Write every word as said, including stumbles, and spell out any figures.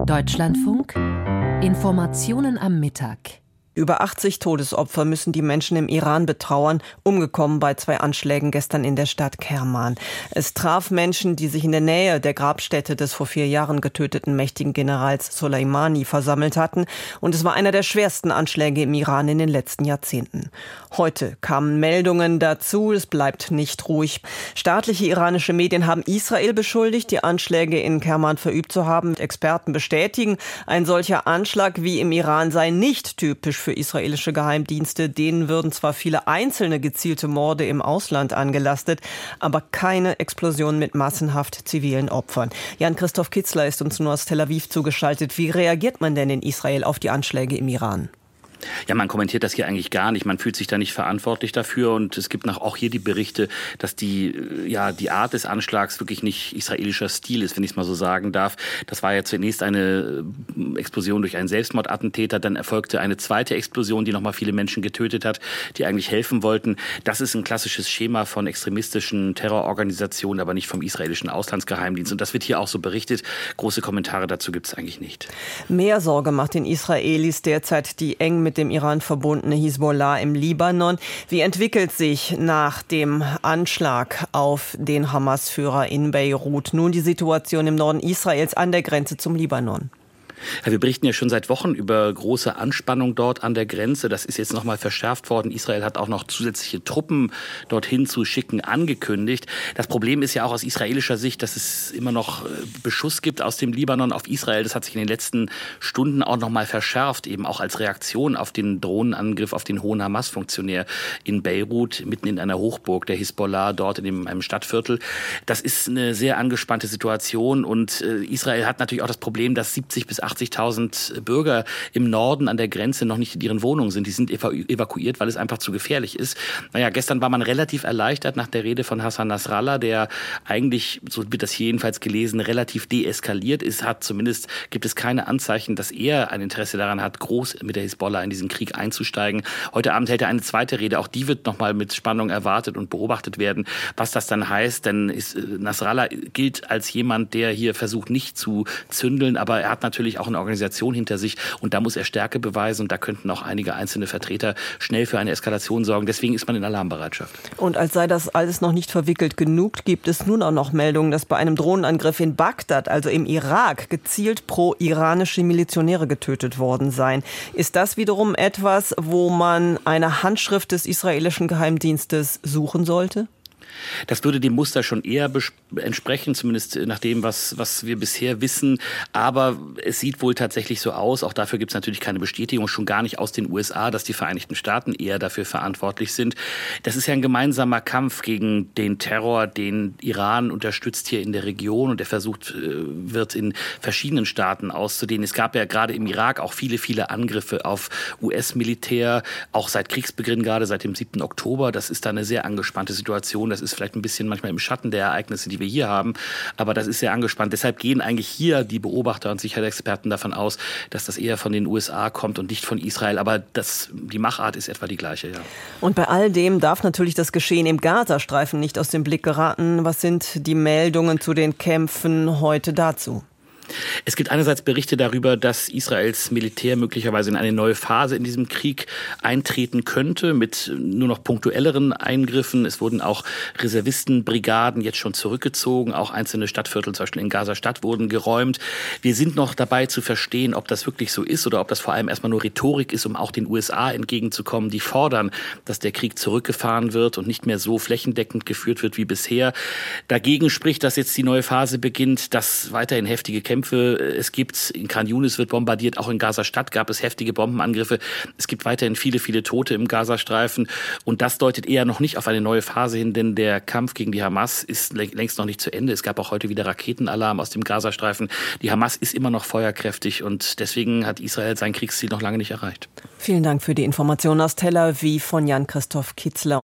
Deutschlandfunk. Informationen am Mittag. Über achtzig Todesopfer müssen die Menschen im Iran betrauern, umgekommen bei zwei Anschlägen gestern in der Stadt Kerman. Es traf Menschen, die sich in der Nähe der Grabstätte des vor vier Jahren getöteten mächtigen Generals Soleimani versammelt hatten. Und es war einer der schwersten Anschläge im Iran in den letzten Jahrzehnten. Heute kamen Meldungen dazu, es bleibt nicht ruhig. Staatliche iranische Medien haben Israel beschuldigt, die Anschläge in Kerman verübt zu haben. Experten bestätigen, ein solcher Anschlag wie im Iran sei nicht typisch für israelische Geheimdienste. Denen würden zwar viele einzelne gezielte Morde im Ausland angelastet, aber keine Explosion mit massenhaft zivilen Opfern. Jan-Christoph Kitzler ist uns nur aus Tel Aviv zugeschaltet. Wie reagiert man denn in Israel auf die Anschläge im Iran? Ja, man kommentiert das hier eigentlich gar nicht. Man fühlt sich da nicht verantwortlich dafür. Und es gibt auch hier die Berichte, dass die, ja, die Art des Anschlags wirklich nicht israelischer Stil ist, wenn ich es mal so sagen darf. Das war ja zunächst eine Explosion durch einen Selbstmordattentäter. Dann erfolgte eine zweite Explosion, die nochmal viele Menschen getötet hat, die eigentlich helfen wollten. Das ist ein klassisches Schema von extremistischen Terrororganisationen, aber nicht vom israelischen Auslandsgeheimdienst. Und das wird hier auch so berichtet. Große Kommentare dazu gibt es eigentlich nicht. Mehr Sorge macht den Israelis derzeit die eng mit dem Iran verbundene Hisbollah im Libanon. Wie entwickelt sich nach dem Anschlag auf den Hamas-Führer in Beirut nun die Situation im Norden Israels an der Grenze zum Libanon? Ja, wir berichten ja schon seit Wochen über große Anspannung dort an der Grenze. Das ist jetzt noch mal verschärft worden. Israel hat auch noch zusätzliche Truppen dorthin zu schicken angekündigt. Das Problem ist ja auch aus israelischer Sicht, dass es immer noch Beschuss gibt aus dem Libanon auf Israel. Das hat sich in den letzten Stunden auch noch mal verschärft, eben auch als Reaktion auf den Drohnenangriff auf den hohen Hamas-Funktionär in Beirut, mitten in einer Hochburg der Hisbollah, dort in einem Stadtviertel. Das ist eine sehr angespannte Situation und Israel hat natürlich auch das Problem, dass siebzig bis achtzigtausend Bürger im Norden an der Grenze noch nicht in ihren Wohnungen sind. Die sind evakuiert, weil es einfach zu gefährlich ist. Naja, gestern war man relativ erleichtert nach der Rede von Hassan Nasrallah, der eigentlich, so wird das hier jedenfalls gelesen, relativ deeskaliert ist. Hat zumindest gibt es keine Anzeichen, dass er ein Interesse daran hat, groß mit der Hisbollah in diesen Krieg einzusteigen. Heute Abend hält er eine zweite Rede. Auch die wird nochmal mit Spannung erwartet und beobachtet werden, was das dann heißt. Denn ist, Nasrallah gilt als jemand, der hier versucht, nicht zu zündeln, aber er hat natürlich auch eine Organisation hinter sich und da muss er Stärke beweisen und da könnten auch einige einzelne Vertreter schnell für eine Eskalation sorgen. Deswegen ist man in Alarmbereitschaft. Und als sei das alles noch nicht verwickelt genug, gibt es nun auch noch Meldungen, dass bei einem Drohnenangriff in Bagdad, also im Irak, gezielt pro-iranische Milizionäre getötet worden seien. Ist das wiederum etwas, wo man eine Handschrift des israelischen Geheimdienstes suchen sollte? Das würde dem Muster schon eher entsprechen, zumindest nach dem, was, was wir bisher wissen. Aber es sieht wohl tatsächlich so aus, auch dafür gibt es natürlich keine Bestätigung, schon gar nicht aus den U S A, dass die Vereinigten Staaten eher dafür verantwortlich sind. Das ist ja ein gemeinsamer Kampf gegen den Terror, den Iran unterstützt hier in der Region und der versucht wird, in verschiedenen Staaten auszudehnen. Es gab ja gerade im Irak auch viele, viele Angriffe auf U S-Militär, auch seit Kriegsbeginn, gerade seit dem siebten Oktober. Das ist da eine sehr angespannte Situation. Das ist vielleicht ein bisschen manchmal im Schatten der Ereignisse, die wir hier haben. Aber das ist sehr angespannt. Deshalb gehen eigentlich hier die Beobachter und Sicherheitsexperten davon aus, dass das eher von den U S A kommt und nicht von Israel. Aber das, die Machart ist etwa die gleiche, ja. Und bei all dem darf natürlich das Geschehen im Gazastreifen nicht aus dem Blick geraten. Was sind die Meldungen zu den Kämpfen heute dazu? Es gibt einerseits Berichte darüber, dass Israels Militär möglicherweise in eine neue Phase in diesem Krieg eintreten könnte, mit nur noch punktuelleren Eingriffen. Es wurden auch Reservistenbrigaden jetzt schon zurückgezogen. Auch einzelne Stadtviertel, zum Beispiel in Gaza-Stadt, wurden geräumt. Wir sind noch dabei zu verstehen, ob das wirklich so ist oder ob das vor allem erstmal nur Rhetorik ist, um auch den U S A entgegenzukommen, die fordern, dass der Krieg zurückgefahren wird und nicht mehr so flächendeckend geführt wird wie bisher. Dagegen spricht, dass jetzt die neue Phase beginnt, dass weiterhin heftige Kämpfe es gibt. In Khan Yunis wird bombardiert, auch in Gaza-Stadt gab es heftige Bombenangriffe. Es gibt weiterhin viele, viele Tote im Gazastreifen und das deutet eher noch nicht auf eine neue Phase hin, denn der Kampf gegen die Hamas ist längst noch nicht zu Ende. Es gab auch heute wieder Raketenalarm aus dem Gazastreifen. Die Hamas ist immer noch feuerkräftig und deswegen hat Israel sein Kriegsziel noch lange nicht erreicht. Vielen Dank für die Informationen aus Tel Aviv von Jan-Christoph Kitzler.